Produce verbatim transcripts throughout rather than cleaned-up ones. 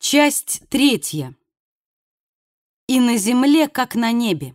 Часть третья. И на земле, как на небе.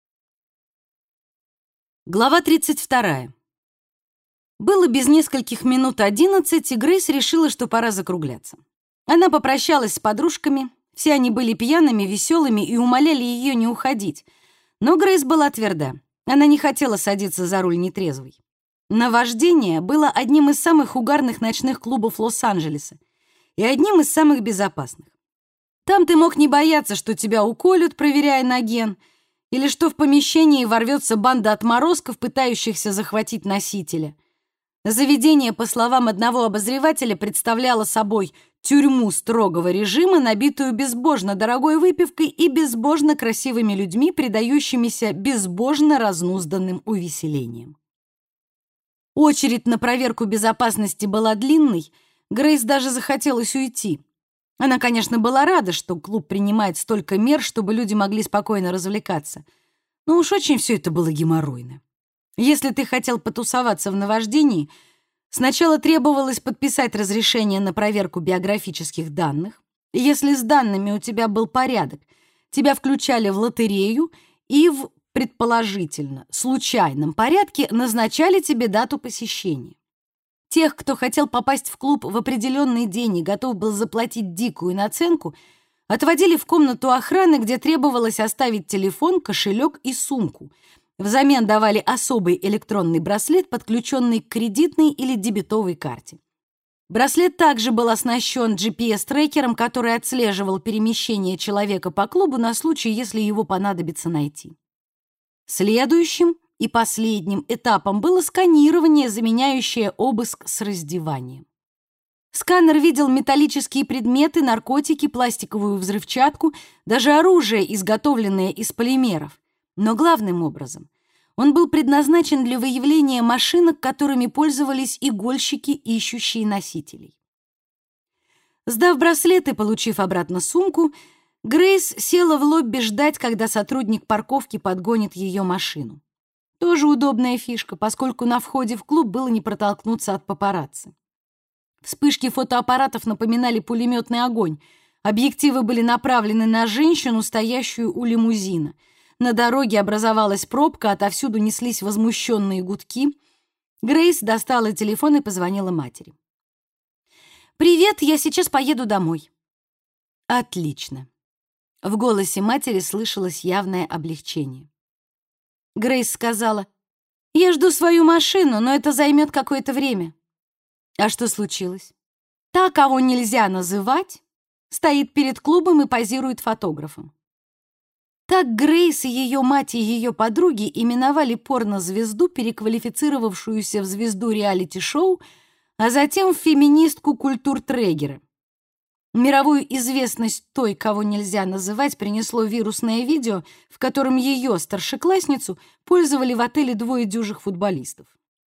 Глава тридцать вторая. Было без нескольких минут одиннадцать, и Грейс решила, что пора закругляться. Она попрощалась с подружками, все они были пьяными, веселыми и умоляли ее не уходить. Но Грейс была тверда, она не хотела садиться за руль нетрезвой. Наваждение было одним из самых угарных ночных клубов Лос-Анджелеса и одним из самых безопасных. Там ты мог не бояться, что тебя уколют, проверяя на ген, или что в помещении ворвется банда отморозков, пытающихся захватить носителя. Заведение, по словам одного обозревателя, представляло собой тюрьму строгого режима, набитую безбожно дорогой выпивкой и безбожно красивыми людьми, предающимися безбожно разнузданным увеселениям. Очередь на проверку безопасности была длинной, Грейс даже захотелось уйти. Она, конечно, была рада, что клуб принимает столько мер, чтобы люди могли спокойно развлекаться. Но уж очень все это было геморройно. Если ты хотел потусоваться в наваждении, сначала требовалось подписать разрешение на проверку биографических данных. Если с данными у тебя был порядок, тебя включали в лотерею и в, предположительно, случайном порядке назначали тебе дату посещения. Тех, кто хотел попасть в клуб в определенный день и готов был заплатить дикую наценку, отводили в комнату охраны, где требовалось оставить телефон, кошелек и сумку. Взамен давали особый электронный браслет, подключенный к кредитной или дебетовой карте. Браслет также был оснащен джи пи эс-трекером, который отслеживал перемещение человека по клубу на случай, если его понадобится найти. Следующим и последним этапом было сканирование, заменяющее обыск с раздеванием. Сканер видел металлические предметы, наркотики, пластиковую взрывчатку, даже оружие, изготовленное из полимеров. Но главным образом он был предназначен для выявления машинок, которыми пользовались игольщики, ищущие носителей. Сдав браслет и получив обратно сумку, Грейс села в лобби ждать, когда сотрудник парковки подгонит ее машину. Тоже удобная фишка, поскольку на входе в клуб было не протолкнуться от папарацци. Вспышки фотоаппаратов напоминали пулеметный огонь. Объективы были направлены на женщину, стоящую у лимузина. На дороге образовалась пробка, отовсюду неслись возмущенные гудки. Грейс достала телефон и позвонила матери. «Привет, я сейчас поеду домой». «Отлично». В голосе матери слышалось явное облегчение. Грейс сказала: «Я жду свою машину, но это займет какое-то время». «А что случилось?» «Та, кого нельзя называть, стоит перед клубом и позирует фотографом». Так Грейс и ее мать и ее подруги именовали порнозвезду, переквалифицировавшуюся в звезду реалити-шоу, а затем в феминистку культуртрегера. Мировую известность той, кого нельзя называть, принесло вирусное видео, в котором ее, старшеклассницу, пользовали в отеле двое дюжих футболистов.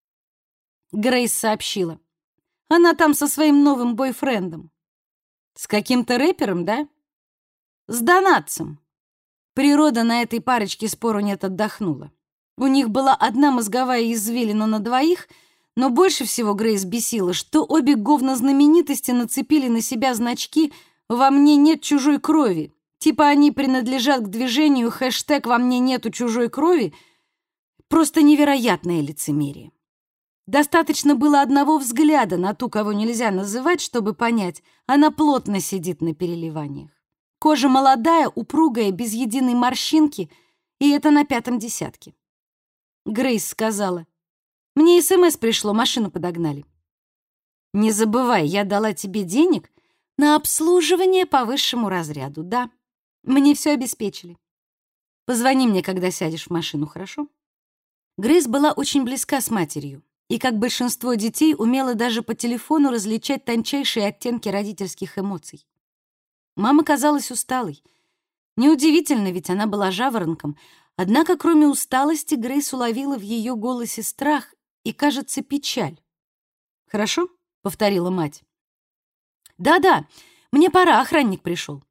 Грейс сообщила: «Она там со своим новым бойфрендом». «С каким-то рэпером, да?» «С донатцем». Природа на этой парочке, спору нет, отдохнула. У них была одна мозговая извилина на двоих, но больше всего Грейс бесила, что обе говнознаменитости нацепили на себя значки «Во мне нет чужой крови». Типа они принадлежат к движению хэштег «Во мне нету чужой крови». Просто невероятное лицемерие. Достаточно было одного взгляда на ту, кого нельзя называть, чтобы понять, она плотно сидит на переливаниях. Кожа молодая, упругая, без единой морщинки, и это на пятом десятке. Грейс сказала: «Мне СМС пришло, машину подогнали». «Не забывай, я дала тебе денег на обслуживание по высшему разряду, да. Мне все обеспечили. Позвони мне, когда сядешь в машину, хорошо?» Грейс была очень близка с матерью и, как большинство детей, умела даже по телефону различать тончайшие оттенки родительских эмоций. Мама казалась усталой. Неудивительно, ведь она была жаворонком. Однако, кроме усталости, Грейс уловила в ее голосе страх и, кажется, печаль. «Хорошо?» — повторила мать. «Да-да, мне пора, охранник пришел».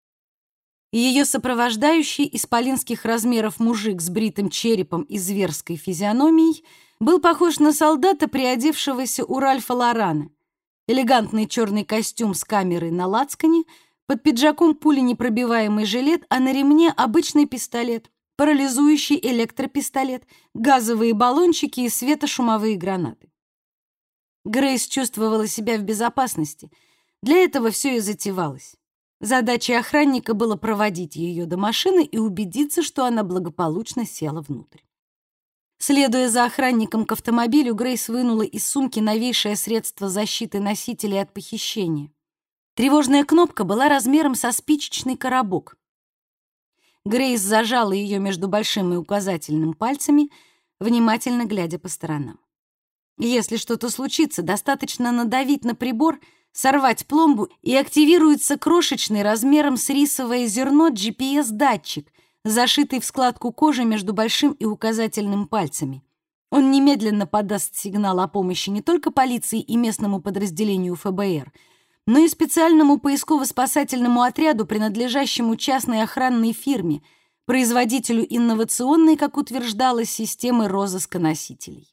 Ее сопровождающий исполинских размеров мужик с бритым черепом и зверской физиономией был похож на солдата, приодевшегося у Ральфа Лорана. Элегантный черный костюм с камерой на лацкане, Под пиджаком пуленепробиваемый жилет, а на ремне обычный пистолет, парализующий электропистолет, газовые баллончики и светошумовые гранаты. Грейс чувствовала себя в безопасности. Для этого все и затевалось. Задачей охранника было проводить ее до машины и убедиться, что она благополучно села внутрь. Следуя за охранником к автомобилю, Грейс вынула из сумки новейшее средство защиты носителей от похищения. Тревожная кнопка была размером со спичечный коробок. Грейс зажала ее между большим и указательным пальцами, внимательно глядя по сторонам. Если что-то случится, достаточно надавить на прибор, сорвать пломбу, и активируется крошечный размером с рисовое зерно джи пи эс-датчик, зашитый в складку кожи между большим и указательным пальцами. Он немедленно подаст сигнал о помощи не только полиции и местному подразделению эф бэ эр, но и специальному поисково-спасательному отряду, принадлежащему частной охранной фирме, производителю инновационной, как утверждалось, системы розыска носителей.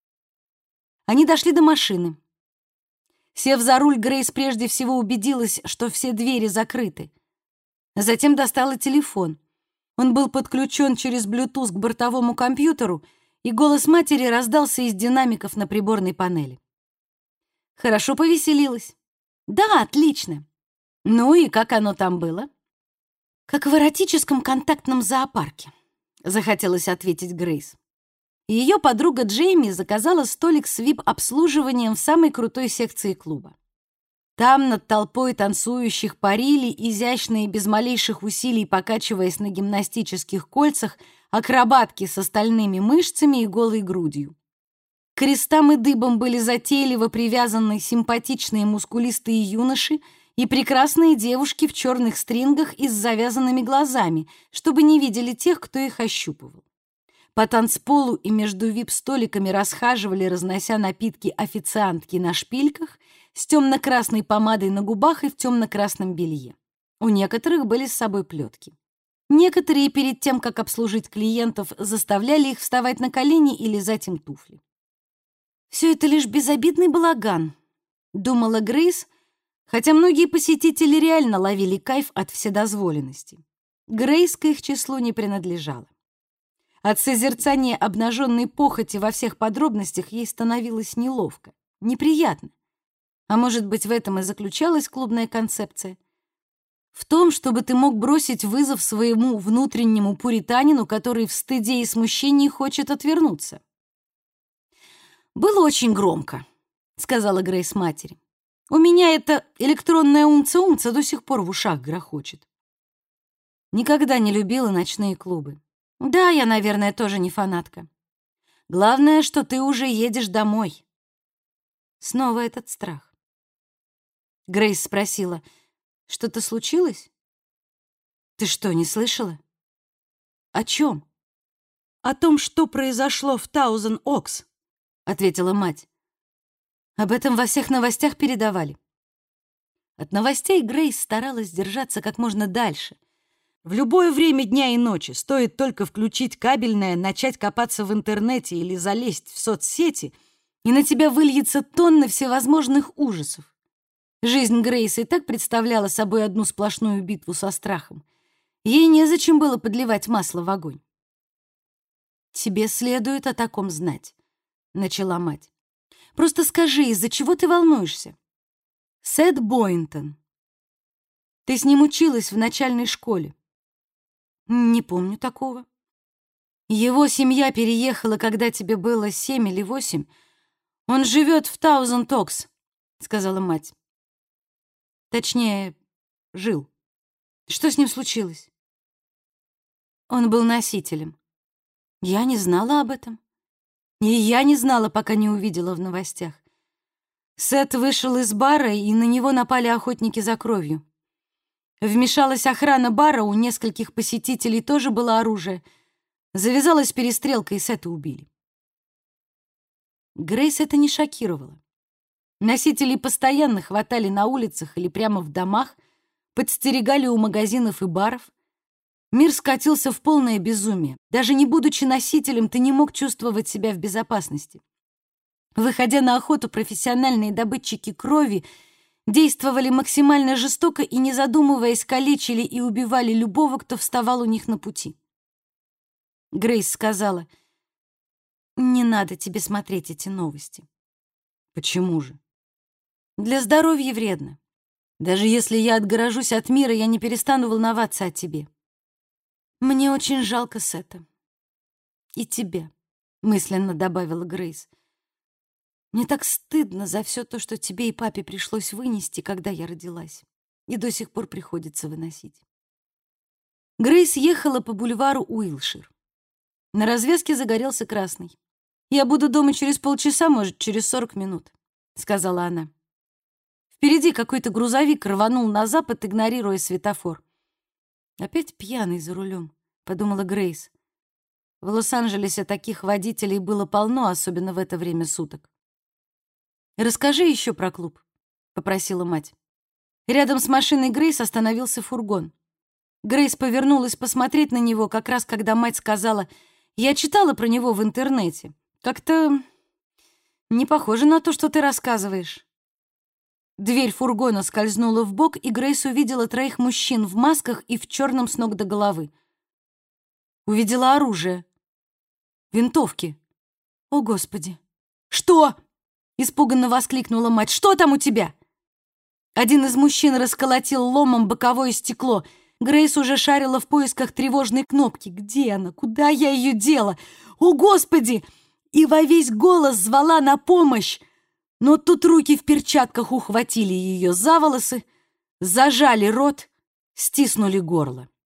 Они дошли до машины. Сев за руль, Грейс прежде всего убедилась, что все двери закрыты. Затем достала телефон. Он был подключен через Bluetooth к бортовому компьютеру, и голос матери раздался из динамиков на приборной панели. «Хорошо повеселилась». «Да, отлично. Ну и как оно там было?» «Как в эротическом контактном зоопарке», — захотелось ответить Грейс. Ее подруга Джейми заказала столик с ви ай пи-обслуживанием в самой крутой секции клуба. Там над толпой танцующих парили, изящные, без малейших усилий покачиваясь на гимнастических кольцах, акробатки с остальными мышцами и голой грудью. К крестам и дыбам были затейливо привязаны симпатичные мускулистые юноши и прекрасные девушки в черных стрингах и с завязанными глазами, чтобы не видели тех, кто их ощупывал. По танцполу и между ви ай пи-столиками расхаживали, разнося напитки, официантки на шпильках с темно-красной помадой на губах и в темно-красном белье. У некоторых были с собой плетки. Некоторые перед тем, как обслужить клиентов, заставляли их вставать на колени и лизать им туфли. «Все это лишь безобидный балаган», — думала Грейс, хотя многие посетители реально ловили кайф от вседозволенности. Грейс к их числу не принадлежала. От созерцания обнаженной похоти во всех подробностях ей становилось неловко, неприятно. А может быть, в этом и заключалась клубная концепция? В том, чтобы ты мог бросить вызов своему внутреннему пуританину, который в стыде и смущении хочет отвернуться. «Было очень громко», — сказала Грейс матери. «У меня эта электронная умца-умца до сих пор в ушах грохочет». Никогда не любила ночные клубы. Да, я, наверное, тоже не фанатка. Главное, что ты уже едешь домой. Снова этот страх. Грейс спросила, что-то случилось? Ты что, не слышала? О чем? О том, что произошло в Таузен Окс, ответила мать. Об этом во всех новостях передавали. От новостей Грейс старалась держаться как можно дальше. В любое время дня и ночи стоит только включить кабельное, начать копаться в интернете или залезть в соцсети, и на тебя выльется тонна всевозможных ужасов. Жизнь Грейс и так представляла собой одну сплошную битву со страхом. Ей незачем было подливать масло в огонь. «Тебе следует о таком знать», — начала мать. «Просто скажи, из-за чего ты волнуешься?» «Сет Бойнтон. Ты с ним училась в начальной школе». «Не помню такого». «Его семья переехала, когда тебе было семь или восемь. Он живет в Таузен Окс», — сказала мать. Точнее, жил. Что с ним случилось? Он был носителем. Я не знала об этом. И я не знала, пока не увидела в новостях. Сет вышел из бара, и на него напали охотники за кровью. Вмешалась охрана бара, у нескольких посетителей тоже было оружие. Завязалась перестрелка, и Сета убили. Грейс это не шокировало. Носителей постоянно хватали на улицах или прямо в домах, подстерегали у магазинов и баров. Мир скатился в полное безумие. Даже не будучи носителем, ты не мог чувствовать себя в безопасности. Выходя на охоту, профессиональные добытчики крови действовали максимально жестоко и, не задумываясь, калечили и убивали любого, кто вставал у них на пути. Грейс сказала: «Не надо тебе смотреть эти новости». «Почему же?» «Для здоровья вредно. Даже если я отгорожусь от мира, я не перестану волноваться о тебе». «Мне очень жалко Сета. И тебя», — мысленно добавила Грейс. «Мне так стыдно за все то, что тебе и папе пришлось вынести, когда я родилась, и до сих пор приходится выносить». Грейс ехала по бульвару Уилшир. На развязке загорелся красный. «Я буду дома через полчаса, может, через сорок минут», — сказала она. Впереди какой-то грузовик рванул на запад, игнорируя светофор. «Опять пьяный за рулем», — подумала Грейс. В Лос-Анджелесе таких водителей было полно, особенно в это время суток. «Расскажи еще про клуб», — попросила мать. Рядом с машиной Грейс остановился фургон. Грейс повернулась посмотреть на него, как раз когда мать сказала: «Я читала про него в интернете. Как-то не похоже на то, что ты рассказываешь». Дверь фургона скользнула вбок, и Грейс увидела троих мужчин в масках и в черном с ног до головы. Увидела оружие. Винтовки. «О, Господи!» «Что?» — испуганно воскликнула мать. «Что там у тебя?» Один из мужчин расколотил ломом боковое стекло. Грейс уже шарила в поисках тревожной кнопки. Где она? Куда я ее дела? «О, Господи!» И во весь голос звала на помощь. Но тут руки в перчатках ухватили ее за волосы, зажали рот, стиснули горло.